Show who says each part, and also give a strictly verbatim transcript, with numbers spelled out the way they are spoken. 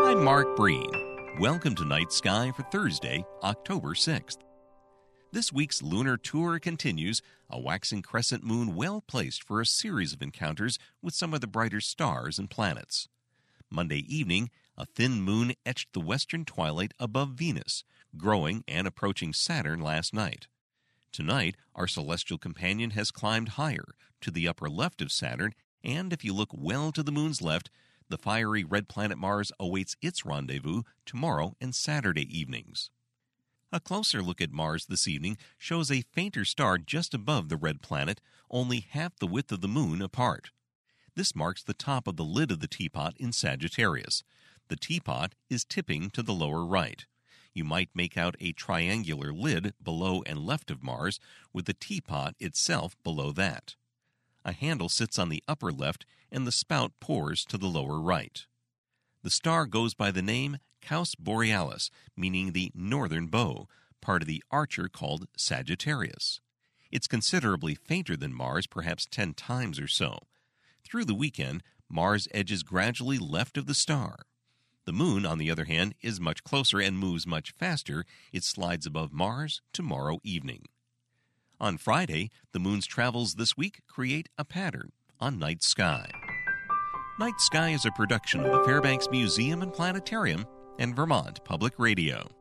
Speaker 1: I'm Mark Breen. Welcome to Night Sky for Thursday, October sixth. This week's lunar tour continues, a waxing crescent moon well placed for a series of encounters with some of the brighter stars and planets. Monday evening, a thin moon etched the western twilight above Venus, growing and approaching Saturn last night. Tonight, our celestial companion has climbed higher, to the upper left of Saturn, and if you look well to the moon's left, the fiery red planet Mars awaits its rendezvous tomorrow and Saturday evenings. A closer look at Mars this evening shows a fainter star just above the red planet, only half the width of the moon apart. This marks the top of the lid of the teapot in Sagittarius. The teapot is tipping to the lower right. You might make out a triangular lid below and left of Mars, with the teapot itself below that. A handle sits on the upper left, and the spout pours to the lower right. The star goes by the name Caus Borealis, meaning the northern bow, part of the archer called Sagittarius. It's considerably fainter than Mars, perhaps ten times or so. Through the weekend, Mars edges gradually left of the star. The moon, on the other hand, is much closer and moves much faster. It slides above Mars tomorrow evening. On Friday, the moon's travels this week create a pattern on Night Sky. Night Sky is a production of the Fairbanks Museum and Planetarium and Vermont Public Radio.